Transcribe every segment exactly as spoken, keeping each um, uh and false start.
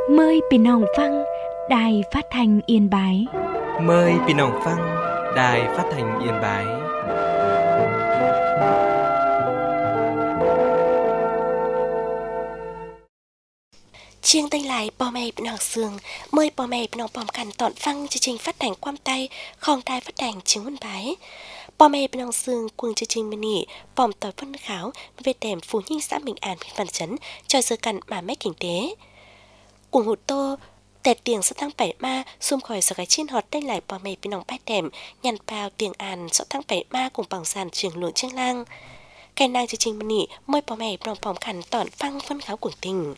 Mời Pì Nòng Phăng, Đài Phát thanh Yên Bái. Mời Pì Nòng Phăng, Đài Phát thanh Yên Bái. Chiêng tay lại bò mày Pì Nòng Sương, mời bò mày Pì Nòng bòm cằn tọn phăng chương trình phát hành quam tay, khong đài phát hành chứng Yên Bái. Bò mày Pì Nòng Sương cùng chương trình bên nỉ, bòm tỏi phân kháo về tèm phú nhinh xã Bình An huyện Văn Chấn, cho giờ cằn mà mét kinh tế. Cùng hụt tô tẹt tiếng sau tháng bảy ma xung khỏi sở cái chiên hot tay lại bò mày Pì Nòng bát tèm nhằn bao tiếng An sau tháng bảy ma cùng bằng sàn trường lượng trương lang. Cái nàng chương trình bên nỉ mời bò mày Pì Nòng bòm cằn tọn phăng phân kháo cuồng tình.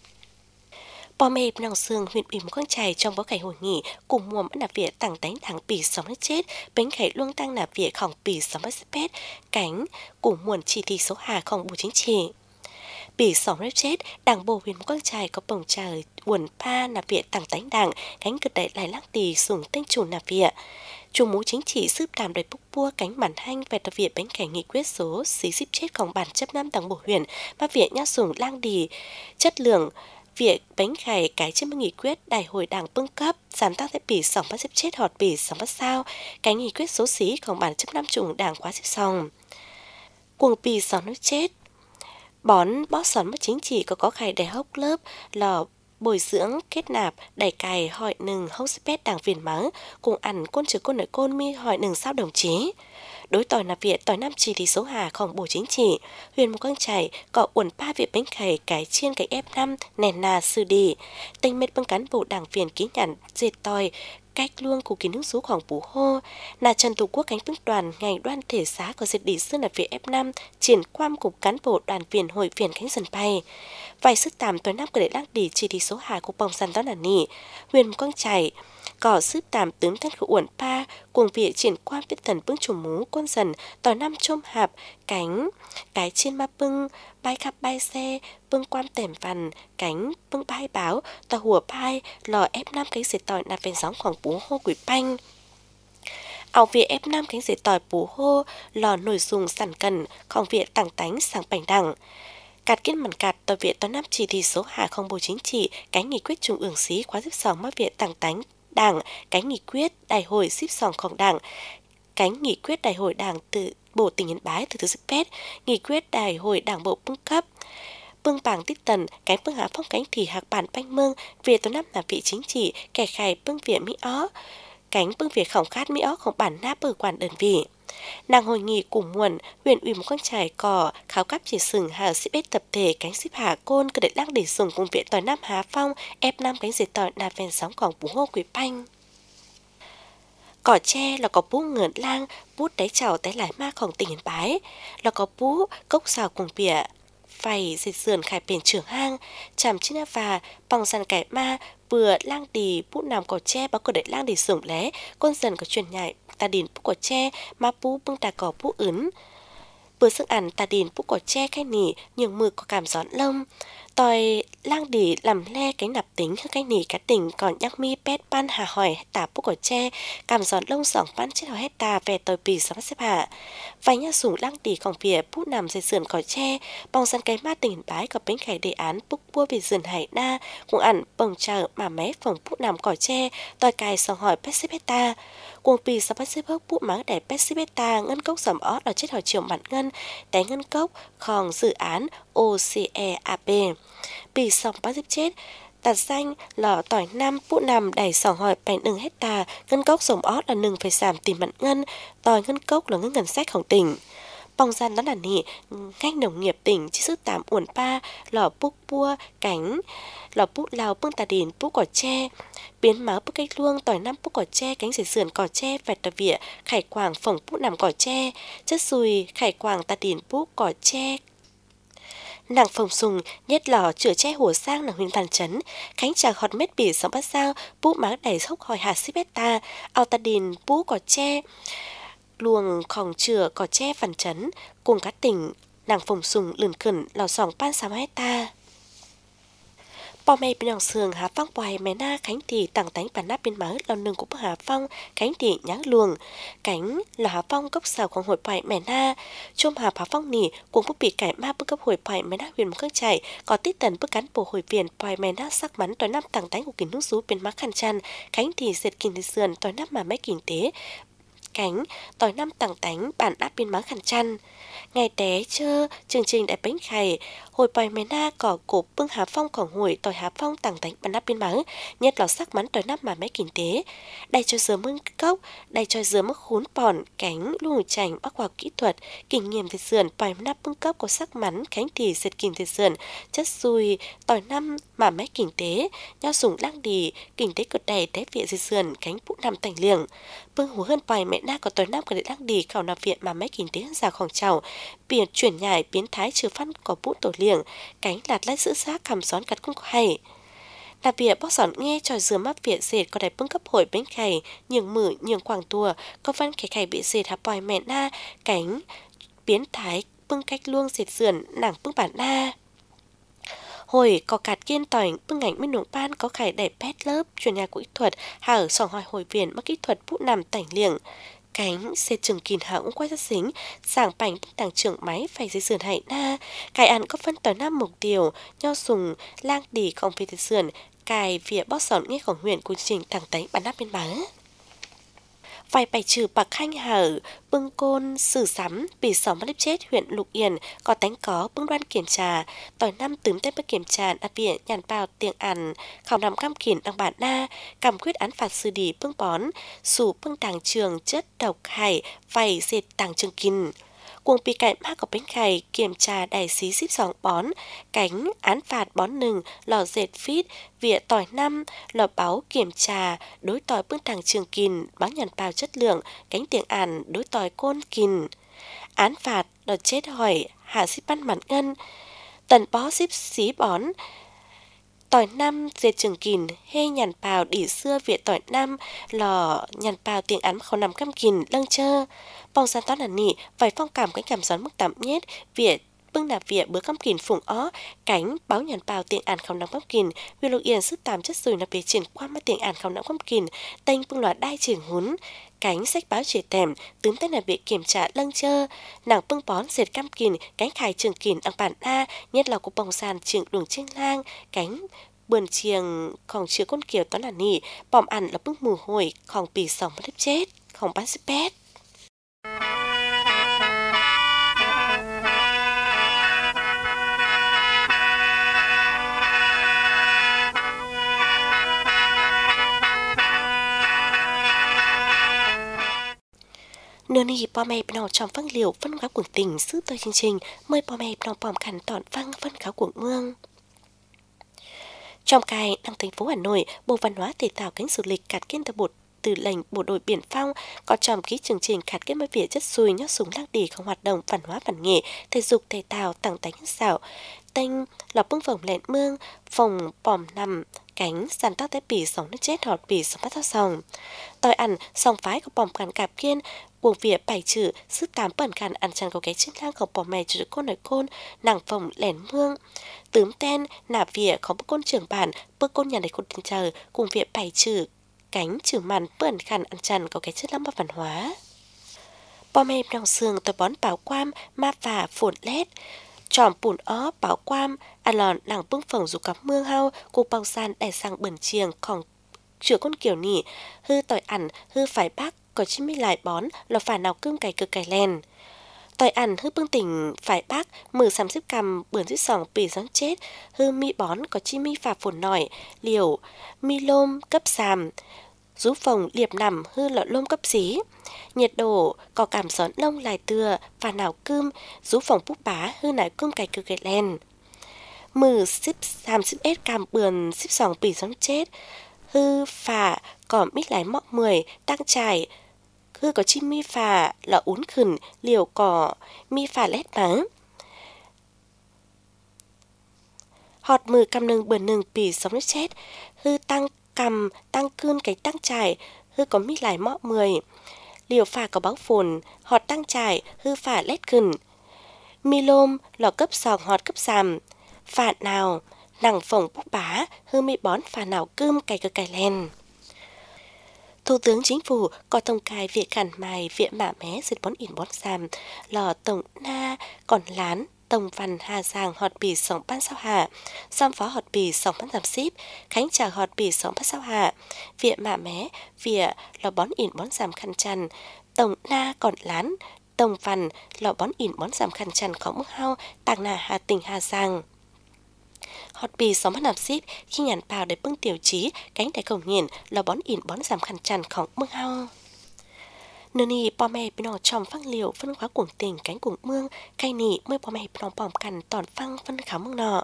Bò mê Pì Nòng Sương huyện ủy một con trai trong bối cảnh hội nghị cùng mùa mẫn nạp viện tặng đánh thắng bì sống nước chết bánh khải luông tăng nạp viện khỏng bì sống nước chết cánh cùng muộn chỉ thị số hà khỏng bộ chính trị. Bì sống nước chết đảng bộ huyện một con trai có bồng trời buồn pa nạp viện tặng đánh đảng cánh cực đại lại lắc tì sùng tên chủ nạp viện. Chủ mũ chính trị giúp đàm đầy búc bua cánh bản hanh về tập viện bánh khải nghị quyết số xí xíp chết khỏng bản chấp năm đảng bộ huyện mà viện nhát sùng lang đì chất lượng việc bánh khải cái trên nghị quyết đại hội đảng bưng cấp giảm tăng thế bỉ sòng bắt xếp chết họt bỉ sòng bắt sao cái nghị quyết số xíของbản chấp năm chủng đảng quá xếp sòng cuồng bỉ sòng nước chết bón bót sòn mất chính trị có có khải đại hốc lớp lò bồi dưỡng kết nạp đẩy cài hỏi nừng hốc xếp đảng viên mắng cùng ăn côn trừ côn nội côn mi hỏi nừng sao đồng chí đối tỏi nạp viện tỏi năm chỉ thị số hàของbộ chính trị huyện một con chảy có uẩn ba viện bánh khải cái chiên cái ép năm nền nà sư đi tinh mệt băng cán bộ đảng viên ký nhận dệt tỏi cách luôn của kiến nước sốของbú hô là Trần Tổ Quốc cánh bức đoàn ngày đoan thể xá của dệt đi xưa nạp viện ép năm triển quan cục cán bộ đoàn viên hội viên cánh dần bay vài sức tạm tối năm của đệ lắc đi chỉ thị số hà của bồng sàn đó là nỉ huyện một con chảy có sức tạm tướng tên của uẩn pa cùng việc triển quan tiết thần bưng chủ mú quân dần tỏi năm chôm hạp cánh cái trên ma bưng bay khắp bay xe bưng quan tèm vằn cánh bưng bay báo tỏi hùa bay lò ép năm cánh dệt tỏi nạp về gióng khoảng bú hô quỷ panh ảo việc ép năm cánh dệt tỏi bú hô lò nổi dùng sản cầnของviệc tảng tánh sang bành đẳng cạt kết mặn cạt tỏi viện tỏi năm chỉ thị số hà không bộ chính trị cánh nghị quyết trung ương xí khóa tiếp sòng mắc viện tảng tánh đảng cánh nghị quyết đại hội xíp sòngของđảng cánh nghị quyết đại hội đảng từ bộ tỉnh Yên Bái từ thứ sức pét nghị quyết đại hội đảng bộ bưng cấp bưng bảng tích tần cánh bưng hạ phong cánh thì hạc bản banh mương về tối năm là vị chính trị kẻ khải bưng viện mỹ ó cánh bưng việc khổng khát mỹ óของbản náp bờ quản đơn vị nàng hội nghị cùng muộn huyện ủy một con trai cỏ kháo cắp chỉ sừng hà xếp bết tập thể cánh xếp hà côn cơ đệ lăng để dùng cùng viện tỏi năm Hà Phong ép năm cánh dệt tỏi nạp ven sóngของbú hô quý panh cỏ tre là có bú ngợn lang bút đáy chảo đáy lại maของtỉnh Yên Bái là có bú cốc xào cùng bịa phày dệt sườn khải bền trưởng hang chàm trên và bằng sàn cải ma vừa lang đì bút nằm cỏ tre báo cơ đệ lang để dùng lé con dần có truyền nhại ta đìn bút cỏ tre mà bú bưng tà cỏ bú ướn bữa sức ăn ta đìn bút cỏ tre cái nỉ nhường mực có cảm gió lông tỏi lang đỉ làm le cánh nạp tính hơn cái nỉ cá tỉnh còn nhắc mi pet ban hà hỏi tả bút cỏ tre cảm gió lông sòng ban chết hỏi hecta về tỏi bì sắm xếp hạ vài nhá sủng lang đỉ còn phía bút nằm dây sườn cỏ tre bong săn cái ma tỉnh Yên Bái có bánh khải đề án bút bua về sườn hải na cũng ăn bồng chờ mà mé phòng bút nằm cỏ tre tỏi cài sòng hỏi pet xếp hecta cuồng bì sắm xếp hốc bút máng để pet xếp hecta ngân cốc sầm ót ở chết hỏi triệu bản ngân để ngân cốc khòng dự án o xê e a pê bì sòng bắt xếp chết tạt xanh lò tỏi năm bút nằm đẩy sòng hỏi bánh đừng hecta ngân cốc sòng ót là nừng phải giảm tìm bản ngân tỏi ngân cốc là ngân ngân sáchของtỉnh bong gian đó là nị ngành nông nghiệp tỉnh chỉ sức tạm uẩn pa lò bút bua cánh lò bút lào bưng tà đìn bút cỏ tre biến máu bút cách luông tỏi năm bút cỏ tre cánh dệt sườn cỏ tre vẹt tà vỉa khải quảng phồng bút nằm cỏ tre chất xùi khải quảng tà đìn bút cỏ tre nàng phồng sùng nhất lò chữa che hồ sang là huyện Văn Chấn khánh trà hot mét bỉ sóng bát sao bút máng đầy hốc hỏi hà xích bét ta ao tà đìn bút cỏ tre luồng khòng chữa cỏ tre Văn Chấn cùng các tỉnh nàng phồng sùng lườn khẩn lò sòng pan sáu hecta Bò mày bên dòng sườn hạ phong bòi mẹ na cánh thì tặng tánh bản nắp bên mở lần nương của bức hạ phong cánh thì nháng luồng cánh là hạ phong gốc sàoของhồi bòi mẹ na chôm hạ hạ phong nỉ cùng bức bị cải ma bức cấp hồi bòi mẹ na huyền một cơn chạy có tít tần bức cán bồ hồi viền bòi mẹ na sắc mắn tỏi năm tặng tánh của kính nước rú bên má khăn chăn cánh thì dệt kín thì sườn tỏi năm mà mấy kinh tế cánh tỏi năm tặng tánh bản đáp bên má khăn chăn ngày té chơ chương trình đại bánh khày hồi bòi mẹ na cỏ cổ bưng hạ phong cỏ hồi tỏi hạ phong tặng tánh bản đáp bên má nhất là sắc mắn tỏi năm mà mấy kinh tế đây cho dừa mưng cốc đây cho dừa mắc khún bòn cánh lù chành bắc vào kỹ thuật kinh nghiệm về sườn bòi nắp bưng cốc có sắc mắn cánh thì dệt kinh thì sườn chất xùi tỏi năm mà mấy kinh tế nhau sùng lăng đi kinh tế cực đầy té viện dệt sườn cánh phụ nằm tành liềng bưng hú hơn bòi mẹ na có tỏi năm có để lăng đi khảo nạp viện mà mấy kinh tế giả khoảng chào biển chuyển nhảy biến thái trừ phân có bút tổ liềng cánh lạt lách giữ xác cầm xón cắt cũng có hay đặc biệt bóc sòn nghe trò dừa mắc viện dệt có đại bưng cấp hội bánh khày nhường mử nhường quảng tua có văn khẻ khày bị dệt hạp bòi mẹ na cánh biến thái bưng cách luông dệt sườn nàng bưng bản na hồi có cạt kiên tỏi bưng ảnh bên nồng ban có khải đẹp pet lớp chuyển nhà kỹ thuật hở sòng hỏi hồi viền mắc kỹ thuật bút nằm tảnh liềng cánh xe trường kìn hạ cũng quay ra xính sảng bánh tàng trưởng máy phải dây sườn hại na cài ăn có phân tỏi năm mục tiêu nho sùng lang đỉ không về từ sườn cài vỉa bót sòn ngheของhuyện của trình tàng tánh bản nắp bên má vài bài trừ bạc khanh hở bưng côn sử sắm bị sóng mất chết huyện Lục Yên có tánh có bưng đoan kiểm trà tỏi năm tướm tên bất kiểm trà đặc biệt nhàn bào tiếng ăn khảo nằm cam kỉn đăng bản na cầm quyết án phạt sư đi bưng bón sủ bưng tàng trường chất độc hải vầy dệt tàng trường kinh cuồng bị cạnh mác có bánh khày kiểm tra đại xí xíp sòng bón cánh án phạt bón nừng lò dệt phít vỉa tỏi năm lò báo kiểm tra đối tỏi bưng thẳng trường kìn báo nhàn bào chất lượng cánh tiếng ản đối tỏi côn kìn án phạt lò chết hỏi hạ xíp ban mặn ngân tần bó xíp xí bón tỏi năm dệt trường kìn hê nhàn bào đỉ xưa vỉa tỏi năm lò nhàn bào tiếng án không nằm cam kìn lâng chơ bong san toán là nỉ vài phong cảm cánh cảm gión mức tạm nhất vỉa bưng nạp vỉa bữa cam kìn phùng ó cánh báo nhàn bào tiếng án không nằm cam kìn vì lục yên sức tạm chất rồi nạp về triển qua mắt tiếng án không nằm cam kìn tênh bưng loạt đai trường hún cánh sách báo chỉ tèm tướng tên là bị kiểm tra lâng chơ nàng bưng bón dệt cam kìn cánh khải trường kìn đăng bản a nhất là của bong san trường đường trên lang cánh bườn chiềng còn chứa con kiều toán là nỉ bòm ăn là bưng mù hồi còn bì sòng mất chết không bán xếp pet nửa này bò mày bên trong phân liều phân kháo cuồng tình sư tới chương trình mời bò mày bên bòm khăn tọn văng phân kháo cuồng mương trong cài đăng thành phố Hà Nội Bộ Văn hóa Thể thao cánh du lịch cạt kiên tập bột từ lệnh bộ đội biển phong có tròm ký chương trình cạt kết mới vỉa chất xùi nhót súng lăng đỉ không hoạt động văn hóa văn nghệ thể dục thể thao tặng tánh xảo tênh lọc bưng vòng lẹn mương phòng bòm nằm cánh sàn tóc té bỉ sống nước chết họt bỉ sống bắt thao sòng tỏi ăn sòng phái của bòm càn cạp kiên buồng vỉa bảy chữ sức tám bẩn càn ăn chăn có cái chân lang của bò mè chữ côn nói côn nàng phòng lẻn mương tướm ten nạp vỉa có bức côn trưởng bản bức côn nhà này côn tình chờ cùng vỉa bảy chữ cánh chữ màn bẩn càn ăn chăn có cái chất lắm văn hóa bò mè đồng sườn tỏi bón bảo quam ma phà phồn lét tròm bùn ó bảo quam ăn lòn nàng bưng phồng dù cắm mương hao cô bao san đẻ sang bẩn chiềng còn chữa con kiểu nỉ hư tỏi ăn hư phải bác có chi mi lại bón là phải nào cưng cày cực cày len tỏi ăn hư bưng tỉnh phải bác mừ sắm xếp cầm bươn xếp sòng bì gión chết hư mi bón có chi mi phà phồn nổi liều mi lôm cấp sàm rú phồng liệp nằm hư lọ lôm cấp xí nhiệt độ có cảm gión lông lại tưa và nào cơm rú phồng búp bá hư nải cơm cày cực cày len mừ xếp sàm xếp ết càm bươn xếp sòng bì gión chết hư phà có mít lái mọ mười tăng trải hư có chim mi phà là uốn khửn liều cỏ mi phà lét báng họt mừ cầm nừng bườn nừng bì sống nước chết hư tăng cầm tăng cươn cái tăng trải hư có mít lái mọ mười liều phà có báo phồn họt tăng trải hư phà lét khửn mi lôm lò cấp sòng họt cấp sàm phạt nào nàng phồng bút bá, hư mi bón phà nào cơm cày cơ cày len. Thủ tướng Chính phủ có thông cài việc khẩn mài việc mạ mé dịch bón ỉn bón giảm, lò tổng na, còn lán, tổng văn hà giang họt bì sống ban sao hạ, xóm phó họt bì sống ban giảm ship, khánh trà họt bì sống ban sao hạ, việc mạ mé, việc lò bón ỉn bón giảm khăn chăn, tổng na còn lán, tổng văn lò bón ỉn bón giảm khăn chăn có mức hao, tàng nà hà tình hà giang. Họt bì sống bắt nạp ship khi nhàn bào để bưng tiểu trí cánh đại cổng nghiền là bón ỉn bón giảm khăn chăn khổng mương hao. Nơi này bò mẹ bên nó trong phăng liều phân hóa cuồng tình cánh cuồng mương cây nị mới bò mẹ bên nó bòm cằn tòn phăng phân khảo mương nọ.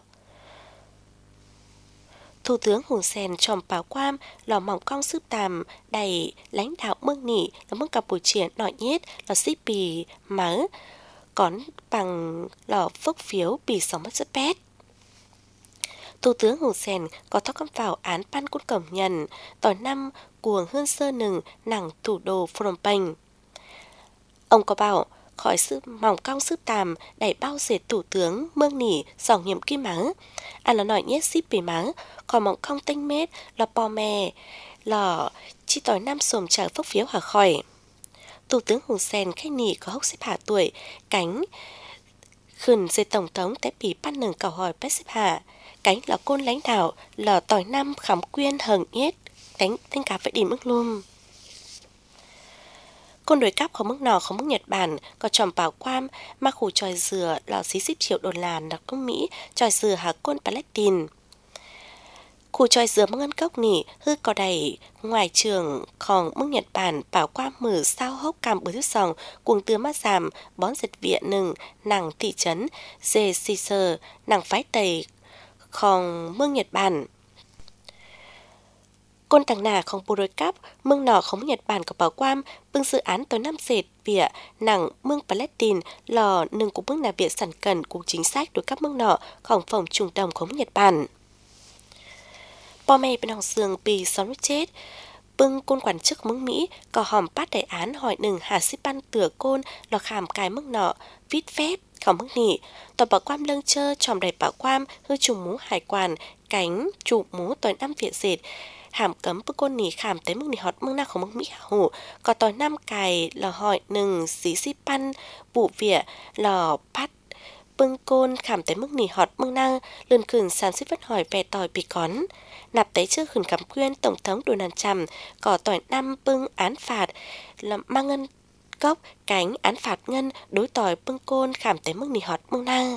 Thủ tướng Hun Sen trong báo quam lò mỏng cong sướp tàm đầy lãnh đạo mương nị là mương Campuchia nội nhết là ship bì mớ còn bằng lò phốc phiếu bì sống mất rất bét. Thủ tướng Hun Sen có thóc cắm vào án pan quân cổng nhận tỏi năm cuồng hơn sơ nừng nặng thủ đô Phnom Penh. Ông có bảo khỏi sự mỏng cong sướp tàm đẩy bao dệt thủ tướng mương nỉ sòng nhiệm kim mắng ăn là nói nhét ship bì mắng còn mỏng cong tinh mết là bò mè lò chi tỏi năm xồm chờ phốc phiếu hả khỏi. Thủ tướng Hun Sen khách nỉ có hốc xếp hạ tuổi cánh khẩn dệt tổng thống tại bì pan nừng cầu hỏi bét xếp hạ cánh là côn lãnh đạo là tỏi năm khám quyên hờn nhết đánh tên cả phải đi mức luôn. Côn đối cắp không mức nọ không mức Nhật Bản có tròm bảo quam mà khu tròi dừa là xí xíp triệu đô la đặc công Mỹ tròi dừa hà côn Palestine. Khu tròi dừa mức ngân cốc nỉ hư có đầy ngoài trường còn mức Nhật Bản bảo quam mở sao hốc cam bữa thứ sòng cuồng tưa mắt giảm bón dịch viện nừng nàng thị trấn dê xì sơ nàng phái tây còn mương Nhật Bản. Côn tàng nà không bù đôi cắp, mương nọ không Nhật Bản có bảo quam, bưng dự án tới năm dệt vỉa nặng mương Palestine lò nâng của mương nà biệt sản cần cùng chính sách đối các mương nọ khổng phòng trung đồng không Nhật Bản. Bò mẹ bên hòng sường bì xóm chết, bưng côn quản chức mương Mỹ có hòm phát đại án hỏi nừng hà xếp ban tửa côn lò khảm cái mương nọ, vít phép, khổng mức nỉ, tòa bảo quam lâng chơ tròm đầy bảo quam hư trùng mũ hải quan, cánh, trụ mũ tỏi năm viện dệt, hàm cấm bức côn nỉ khảm tới mức nỉ họt mương na không mức Mỹ hủ, có tỏi năm cài lò hỏi nừng xí xí pan, vụ vỉa lò phát, bưng côn khảm tới mức nỉ họt mương na, lươn khửn sản xuất vất hỏi về tỏi bị cón. Nạp tới trước khẩn cắm quyên Tổng thống Donald Trump có tỏi năm bưng án phạt là mang ngân cốc cánh án phạt ngân đối tỏi bưng côn khảm tới mức nỉ họt mương na.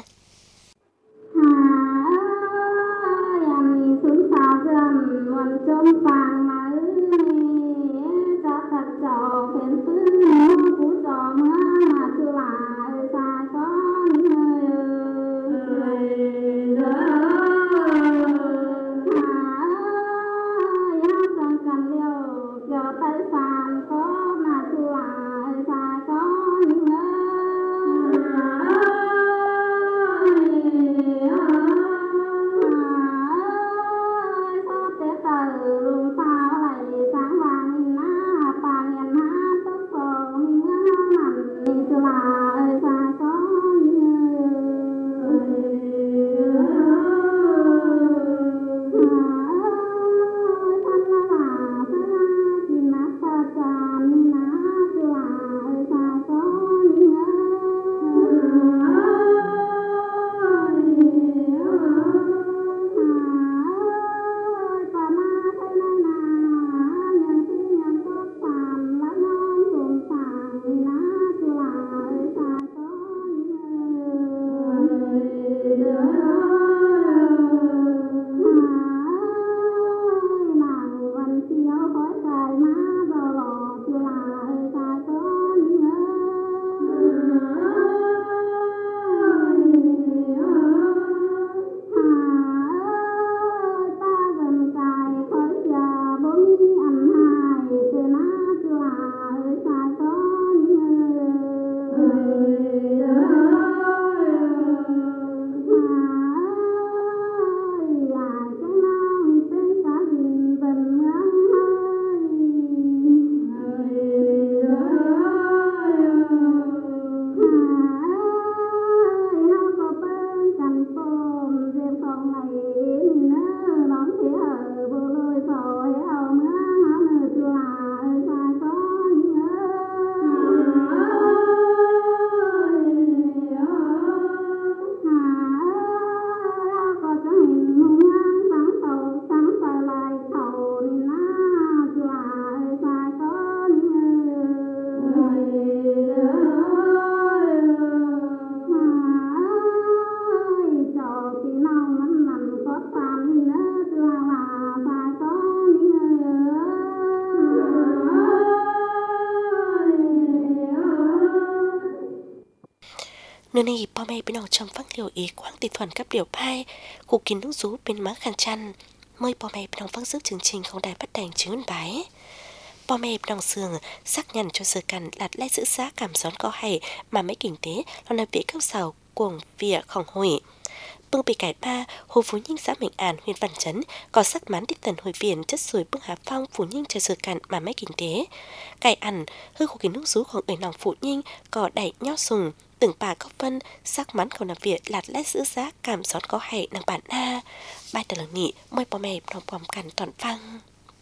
nơi này bò mẹ bên nòng trong phăng liều ý quang tỉ thuần cấp điều pai cụ kín nút rú bên má khăn chăn mời bò mẹ bên nòng phăng sức chương trình không đài bắt đành chứng bái bò mẹ bên nòng sườn xác nhận cho sự cần lạt lại giữ giá cảm gión có hay mà mấy kinh tế là nơi bị cấp sào cuồng vỉa khổng hủy bưng bị cải ba hồ phú ninh xã Bình An huyện Văn Chấn có sắc mán tích tần hồi viện chất sùi bưng hà phong phú ninh cho sự cạn mà mấy kinh tế cải ăn hư khu kiến nước rúของở nòng phú ninh có đẩy nhau sùng từng bà có phân sắc mắn còn làm việc lạt lét giữ giá cảm gión có hay nàng bản na bài tờ lần nghị mời bò mẹ nòng bòm cằn toàn văng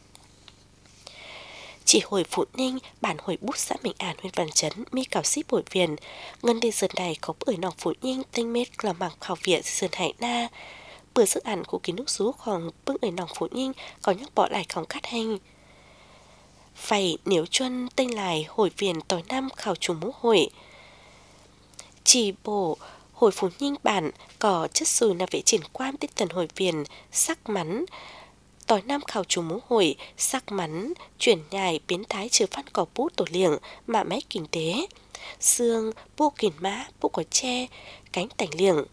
chỉ hồi Phụ Ninh bản hồi bút xã Bình An huyện Văn Chấn mi cào xíp bội viền ngân đi sơn này có bưởi nòng Phụ Ninh tinh mết là mặc khảo viện sơn hải na bữa sức ăn của kiến nước rú khoảng bưng ở nòng Phụ Ninh có nhắc bỏ lại không cắt hình phải nếu chuân tinh lại hồi viền tối năm khảo chủ mũ hội chỉ bổ hồi Phụ Ninh bản có chất sùi là vệ triển quan tích tần hồi viền sắc mắn tối năm khảo chủ mũ hội sắc mắn chuyển nhài biến thái trừ phát cỏ bút tổ liệng mà máy kinh tế xương bô kìn mã bô có tre cánh tảnh liệng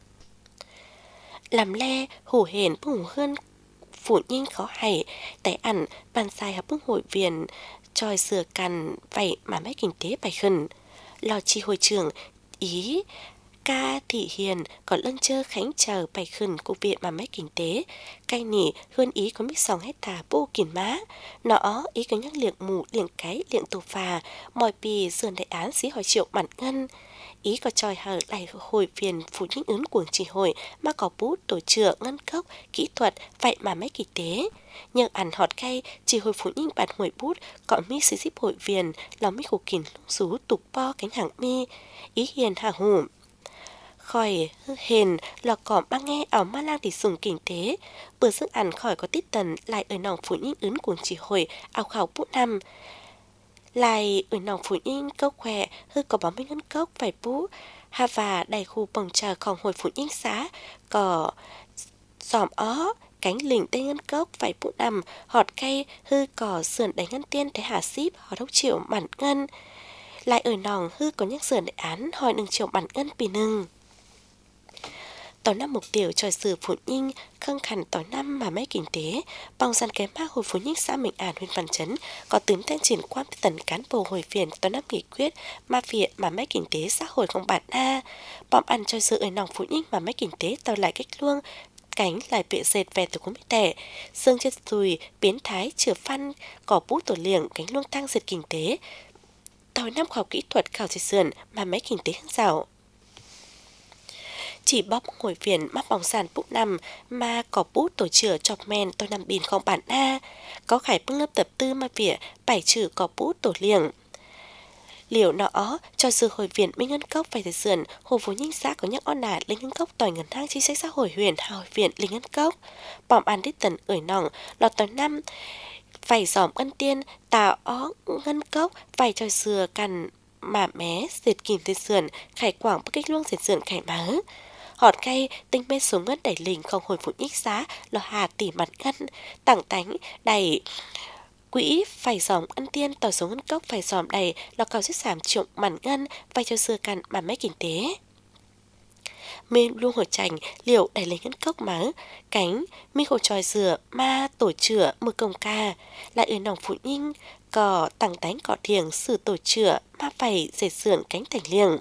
làm le hủ hển bưng hủ hơn Phụ Ninh khó hay tại ăn bàn dài hợp bưng hội viền tròi sửa cằn vậy mà máy kinh tế bài khẩn lò chi hội trưởng ý ca thị hiền còn lân chơ khánh chờ bài khẩn của viện mà máy kinh tế cay nỉ hơn ý có mít sòng hết thả bô kìn má nó ý có nhắc liệng mù liệng cái liệng tù phà mọi bì dườn đại án xí hỏi triệu bản ngân ý có tròi hở lại hồi phiền Phụ Ninh ứng cuồng chỉ hội mà có bút tổ trưởng ngân cốc kỹ thuật vậy mà máy kinh tế nhờ ăn họt cay chỉ hồi Phụ Ninh bản hồi bút có mi xí xíp hội viền là mi khổ kìn lúc rú tục po cánh hàng mi ý hiền hà hủ khỏi hền là cỏ ba nghe ảo ma lang thì sùng kinh tế bữa sức ăn khỏi có tít tần lại ở nòng Phụ Ninh ứng cuồng chỉ hồi ảo khảo bút năm lại ở nòng Phụ Ninh cốc khỏe hư có bóng minh ngân cốc phải bú hà và đầy khu bồng tràของhồi Phụ Ninh xá có giòm ó cánh lình tây ngân cốc phải bú nằm họt cây hư có sườn đánh ngân tiên thấy hà ship họ đốc triệu bản ngân lại ở nòng hư có nhắc sườn đại án hỏi đừng triệu bản ngân pì nừng tối năm mục tiêu tròi sử Phụ Ninh khăng khẳng tối năm mà mấy kinh tế bằng dàn kém ma hồi Phụ Ninh xã Bình An huyện Văn Chấn có tướng tên triển quan tần cán bộ hồi phiền tối năm nghị quyết ma viện mà mấy kinh tế xã hội không bản a bom ăn tròi sử ở nòng Phụ Ninh mà mấy kinh tế tàu lại cách luông cánh lại bịa dệt về từ cũng bị tệ xương chết dùi biến thái chửa phân cỏ bút tổ liệng cánh luông tăng dệt kinh tế tối năm khoa học kỹ thuật khảo dệt sườn mà mấy kinh tế hăng rào chỉ bóp ngồi phiền mắc bóng sàn bụng nằm mà có bút tổ chữa chọc men tôi nằm bìn không bản a có khải bưng lớp tập tư mà vỉa bảy chữ có bút tổ liềng liều nó cho sự hồi viện minh ngân cốc phải thời sườn hồ Phú Ninh xã có nhắc on nà linh ngân cốc tỏi ngân hang chính sách xã hội huyền hồi viện linh ngân cốc bỏm ăn đích tần ởi nòng lọt tỏi năm phải giòm ngân tiên tà ó ngân cốc phải cho sừa cằn mà mé dệt kìm thời sườn khải quảng bất kích luông dệt sườn khải má họt cay tinh bên xuống ngân đẩy lình không hồi Phụ Ninh xá lò hà tỉ mặt ngân tảng tánh đầy quỹ phải giòm ăn tiên tỏi số ngân cốc phải giòm đầy lò cầu giết giảm trụng mặn ngân vay cho sưa cằn mà mấy kinh tế mê luôn hồi chành liệu đẩy lấy ngân cốc má cánh mi khổ tròi dừa ma tổ chữa mưa công ca lại ở nòng Phụ Ninh cò tảng tánh cọ thiềng sử tổ chữa ma phải dệt sườn cánh thành liềng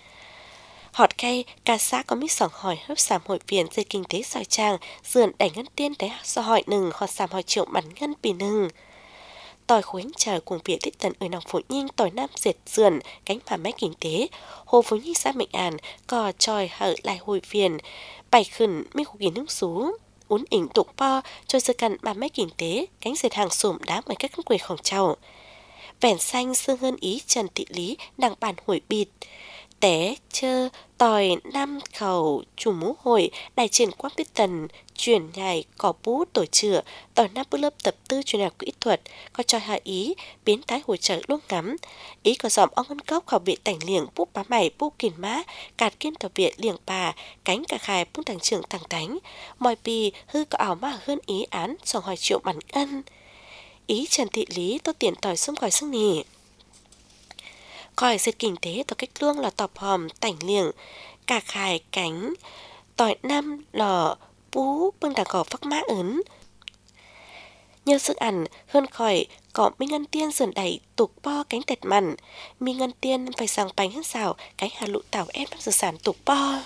họt cay ca xã có mít sòng hỏi hấp sàm hội viện dây kinh tế sỏi trang dườn đẩy ngân tiên đáy do hỏi nừng họt sàm hỏi triệu bắn ngân bì nừng tỏi khuếnh chờ cùng viện tích tần ở nòng Phụ Ninh tỏi nam dệt dườn cánh mà máy kinh tế hồ Phú Ninh xã Bình An cò tròi hở lại hồi phiền bảy khẩn mi khu kiến nước xú uốn ỉnh tục po cho sơ cằn mà máy kinh tế cánh dệt hàng sùm đá mấy các quầyของtrầu vẻn xanh sương hơn ý Trần Thị Lý đằng bản hồi bịt té chơ tỏi năm khẩu chủ mũ hội đại triển quang tích tần chuyển nhài cỏ bút tổ chữa tỏi năm bước lớp tập tư truyền học kỹ thuật có trò hạ ý biến thái hỗ trợ luôn ngắm ý có dòm ong ngân cốc khảo viện tảnh liềng bút bá mày bút kìn má cạt kiên tòa viện liềng bà cánh cả khai bút thằng trưởng thằng tánh mọi bì hư có ảo mà hơn ý án sòng hỏi triệu bản ân ý Trần Thị Lý tôi tiền tỏi xung khỏi xưng nỉ coi dệt kinh tế tỏ cách luông là tọp hòm tảnh liềng cả khải cánh tỏi năm lò bú bưng đà cỏ phắc má ấn. Nhờ sức ăn hơn khỏi có Minh Ngân Tiên dần đẩy tục bo cánh tẹt mặn. Minh Ngân Tiên phải sang bánh hết xào cánh hà lụ tảo ép nước sản tục bo.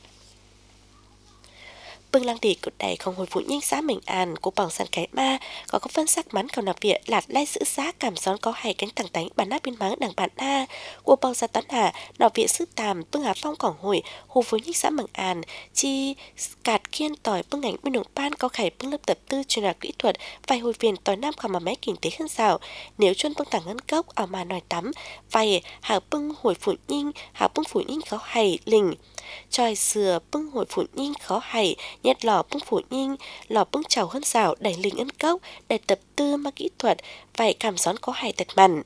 Bưng lăng đi cột đầy không hồi phụ nhanh xã mình an của bằng sàn cái ma có có phân sắc mắn cầu nạp viện lạt lai giữ giá cảm gión có hay cánh tàng tánh bản nát biên máng đằng bản na của bằng sàn tán hà nọ viện sư tàm bưng hà phong cỏng hồi hồ với nhanh xã mình an chi cạt kiên tỏi bưng ảnh bên đường ban có khải bưng lớp tập tư chuyên là kỹ thuật vài hồi viện tỏi nam khỏi mà máy kinh tế hơn xào nếu chuyên bưng tàng ngân cốc ở mà nòi tắm vài hà bưng hồi phụ nhanh hà bưng phụ nhanh có hay lình tròi sừa bưng hồi phụ nhanh khó hay nhất lò bưng phụ nhanh lò bưng chảo hơn xào đẩy linh ấn cốc để tập tư mà kỹ thuật vậy cảm gión có hay tật mặn.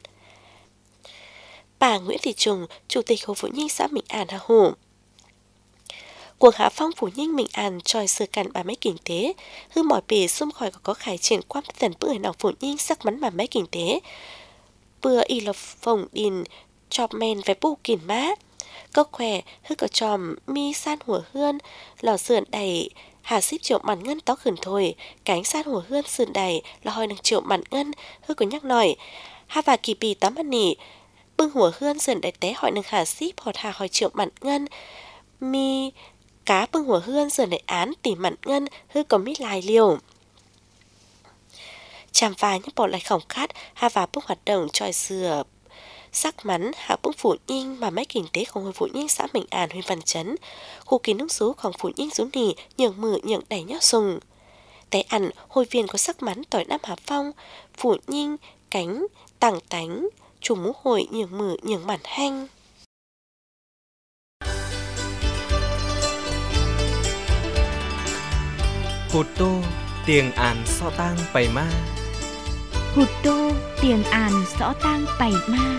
Bà Nguyễn Thị Trùng, chủ tịch Hồ Phụ Nhanh xã Minh An Hà Hồ. Cuộc hạ phong Phủ Nhanh Minh An tròi sửa cằn bà máy kinh tế, hư mỏi bề xung khỏi có khải triển quan tần bữa ở nào Phủ Nhanh sắc mắn bà máy kinh tế. Bữa y lọc phồng đìn chọc men về bù kìn má. Cốc khỏe hư có tròm mi san hùa hươn, lò sườn đầy hà xíp triệu mặn ngân tóc khẩn thôi, cánh san hùa hươn sườn đầy là hồi nâng triệu mặn ngân, hư có nhắc nổi. Hà và kỳ bì tám ăn nỉ, bưng hùa hươn sườn đầy té hỏi nâng hà xíp hột hà hỏi triệu mặn ngân, mi cá bưng hùa hươn sườn đầy án tỉ mặn ngân, hư có mi lại liều. Chàm vài những bỏ lại khổng khát, hà và bưng hoạt động tròi sửa sắc mắn hạ bưng Phủ Nhanh mà máy kinh tếของhồi Phủ Nhanh xã Minh An huyện Văn Chấn, khu kiến nước sốของPhủ Nhanh rú nỉ nhường mự nhường đẩy nhó sùng. Té ăn hồi viên có sắc mắn tỏi Nam Hà Phong, Phủ Nhanh cánh tàng tánh, chủ mũ hồi nhường mự nhường bản hanh. Hụt tô tiền án so tang bày ma. Hụt tô tiền àn rõ tang bày ma.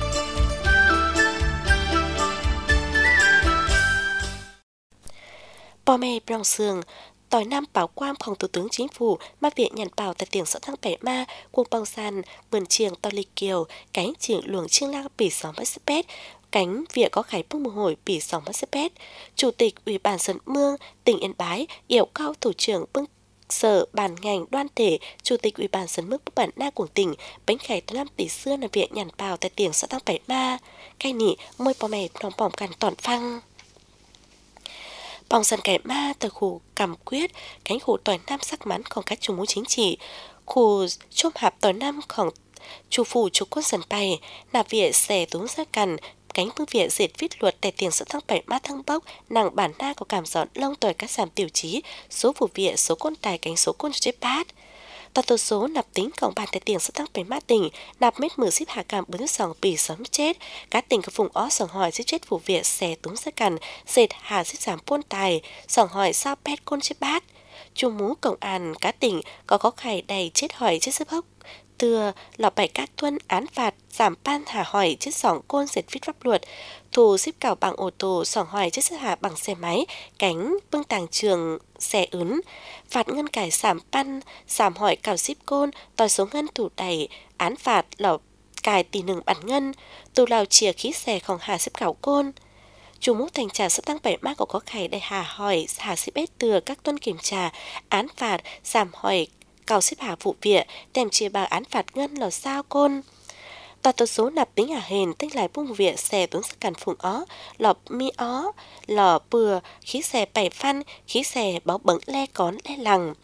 Bò mê brong sương tỏi Nam bảo quamของ Thủ tướng Chính phủ mà viện nhận bảo tại tiền sở thăng bẻ ma quân băng san vườn chiềng to lịch kiều cánh chiềng luồng chiêng lang bỉ sóng bát pét cánh vỉa có khải bưng mùa hồi bỉ sóng bát pét. Chủ tịch Ủy ban Sơn Mương tỉnh Yên Bái yêu cao thủ trưởng bưng sở bàn ngành đoan thể chủ tịch Ủy ban Sơn Mương bức bản na của tỉnh bánh khải tới năm tỷ xưa là viện nhận bảo tại tiền sở thăng bẻ ma cái nỉ môi bò mè nòng bỏng cằn tỏn phăng. Bòng sân kẻ ma từ khu cầm quyết, cánh khu tỏi Nam sắc mắnของcác chủ mũ chính trị, khu chôm hạp tỏi Namของchủ phủ chủ quân sân bay, nạp viện xẻ túng ra cằn, cánh bưng viện diệt viết luật để tiền sự thăng bảy ma thăng bốc, nàng bản na có cảm giọt lông tỏi các giảm tiểu chí, số vụ viện, số côn tài cánh số côn chế bát. Tòa tổ số nạp tính cộng bàn tại tiền sẽ tăng bảy mát tỉnh, nạp mét mười xếp hạ cảm bốn sòng bì sớm chết. Các tỉnh có vùng ó sòng hỏi xếp chết vụ việc xẻ túng ra cằn, dệt hà xếp giảm pôn tài, sòng hỏi sao pét côn chết bát. Chu mú cộng an, các tỉnh có có khải đầy chết hỏi chết xếp hốc. Tưa, lọ bảy các tuân án phạt, giảm pan hà hỏi chết sòng côn dệt viết pháp luật. Thù xếp cảo bằng ô tô, sòng hỏi chết xếp hạ bằng xe máy, cánh bưng tàng trường xe ướn. Phạt ngân cải giảm pan, giảm hỏi cào xếp côn, tòi số ngân thủ đầy, án phạt lọ cài tỷ nừng bản ngân, tù lào chìa khí xeของhà xếp cảo côn. Chủ mục thành trà sẽ tăng bảy mác của có khải để hà hỏi, hà xếp bét từa các tuân kiểm tra, án phạt, giảm hỏi cào xếp hà vụ việc, đem chia bà án phạt ngân lò sao côn. Tòa tổ số nạp tính ả hền tích lại bung viện xe tuấn sắc cằn phùng ó, lọ mi ó, lọ bừa, khí xe bảy phan, khí xe báo bẩn le cón le lằng.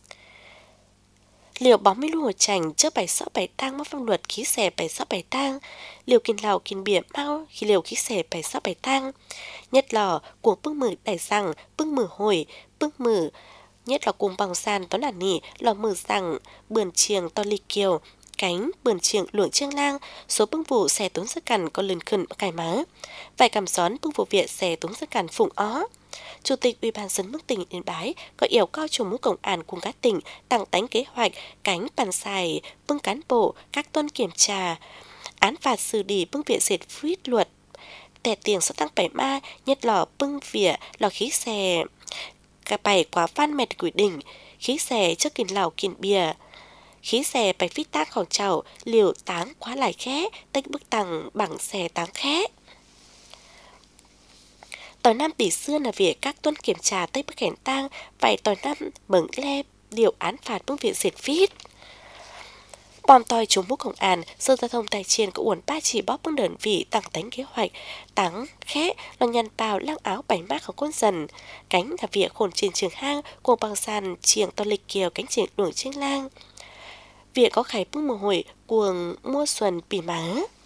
Liều bóng mấy lùa chành chớ bảy sọ bảy tang mắc phong luật khí xe bảy sọ bảy tang, liều kinh lào kinh bịa mau khi liều khí xe bảy sọ bảy tang. Nhất lò cuồng bưng mử đẩy rằng, bưng mử hồi, bưng mử, nhất là cuồng bằng sàn toán đàn nỉ, lò mử rằng, bườn chiềng to ly kiều, cánh bườn chiềng luồng chiêng lang, số bưng vụ xe tốn sức cằn có lần khẩn cài má. Vài cảm gión bưng vụ viện xe tốn sức cằn phụng ó. Chủ tịch Ủy ban Dân mức tỉnh Yên Bái có yêu cao chủ mũ công an cùng các tỉnh tăng tánh kế hoạch cánh bàn xài bưng cán bộ các tuân kiểm tra án phạt xử lý bưng viện dệt viết luật tè tiền sẽ tăng bảy ma nhất lò bưng vỉa lò khí xe cả bảy quá văn mệt quỷ đỉnh khí xe trước kìn lào kìn bìa khí xe bảy viết tácของเจ้า liều táng quá lại khé tách bức tăng bằng xe táng khé. Tỏi năm tỷ xưa là việc các tuân kiểm tra tới bức hẹn tang, vậy tỏi năm mừng le điều án phạt bưng việc diệt vít. Bòm tòi chúng múc công an, Sở Giao thông Tài Chiên có uẩn ba chỉ bóp bưng đơn vị tăng tánh kế hoạch, tăng khẽ là nhằn bào lang áo bánh mátของquân dần. Cánh là việc khổn trên trường hang, cuồng bằng sàn chiềng to lịch kiều cánh triển đường trên lang. Việc có khải bưng mùa hội, cuồng mua xuân bì má.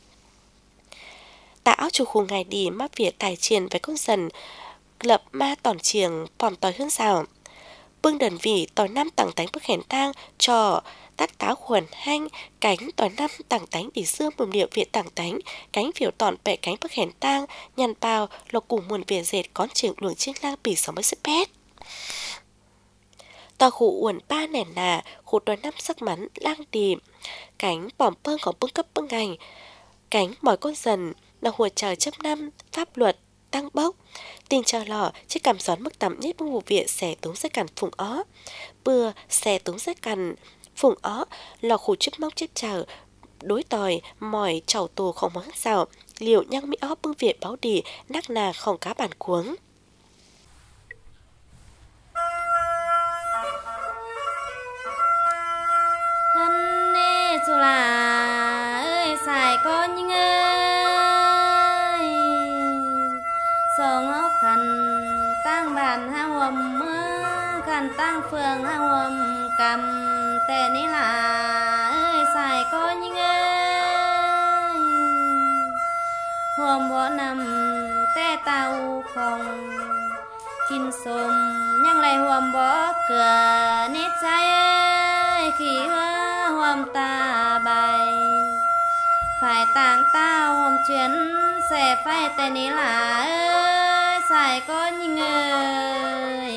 Tạ áo chủ khu ngày đi mắc việc Tài Chiên với quân dần, lập ma tòn chiềng bòm tòi hơn rào. Bưng đơn vị tỏi năm tăng tánh bức hẹn tang cho tắt táo khuẩn hanh cánh tỏi năm tăng tánh bị xưa mồm liệu viện tăng tánh cánh phiểu tòn bẹ cánh bức hẹn tang nhằn bào lộc cùng muôn viện dệt con trường luồng chiếc lang bị sáu mươi pét. Tòa khu uẩn ba nẻn nà khu tỏi năm sắc mắn lang đi cánh bòm pơnของbưng cấp bưng ngành cánh mỏi con dần là hùa trời chấp năm pháp luật tăng bốc tình chờ lò chiếc cảm gión mức tầm nhất bưng vụ viện xẻ túng ra cằn phùng ó bừa xẻ túng ra cằn phùng ó lò khủ chip móc chết chờ đối tòi mỏi chảo tù không mắng rào liệu nhăng mỹ ó bưng viện báo đi nắc nà không cá bản cuống. Hân nê dù là ơi xài con nhưng ơi sổ ngó khăn tăng bàn ha hùm mưa khăn tăng phường ha hùm cầm tè ní là ơi xài con nhưng ơi hùm bỏ nằm tè tàu không kinh xôm nhang lại hùm bỏ cửa nít trái ơi khi hứa hùm ta bài phải tàng tao hùm chuyến sẽ phải tè ní là ơi xài con nhưng ơi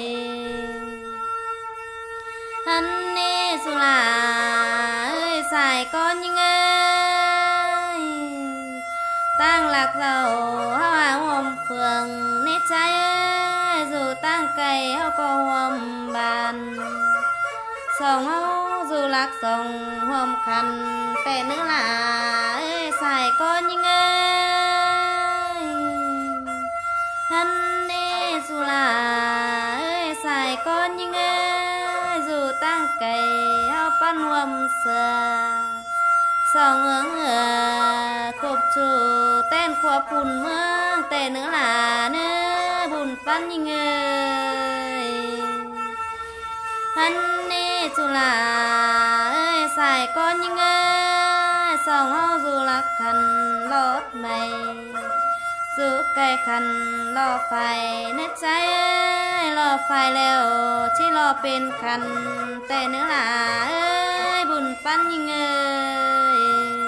hân nê dù là ơi xài con nhưng ơi tăng lạc dầu hao hà hòm phường nết trái ơi dù tăng cây hao có hòm bàn sòng hao dù lạc sòng hòm khăn tè nữa là ơi xài con nhưng ơi hân nê dù là ơi xài con nhưng ơi dù tăng cây hao pan hòm sờ sòng hướng ở cột chủ tên khoa bùn mương tè nữa là nữa bùn pan nhưng ơi hân nê dù là ơi xài con nhưng ơi sòng hao dù lạc khăn lót mày dù cây khăn lo phải nét trái ơi lo phải leo chỉ lo bên khăn tè nữa là ơi bùn pan nhưng ơi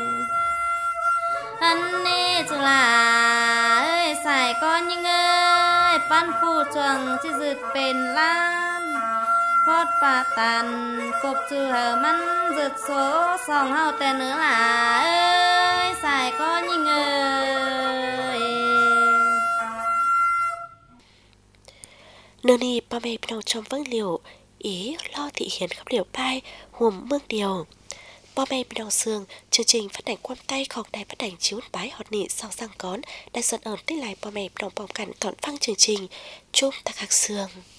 hân nê dù là ơi xài con nhưng ơi pan phu chuồng chỉ dứt bên lan phót pa tàn cộp chư hờ mắn dứt số sòng hao tè nữa là ơi xài con nhưng ơi Nơi này ba mẹ nào trong vâng liều ý lo thị hiến khắp liều bai hùm mương điều ba mẹ nào xương chương trình phát hành quan tayของđài phát hành chiếu bái hot nị sau sang cón đại xuân ẩn tích lại ba mẹ nào bóng cảnh toàn phăng chương trình chúc ta khắc xương.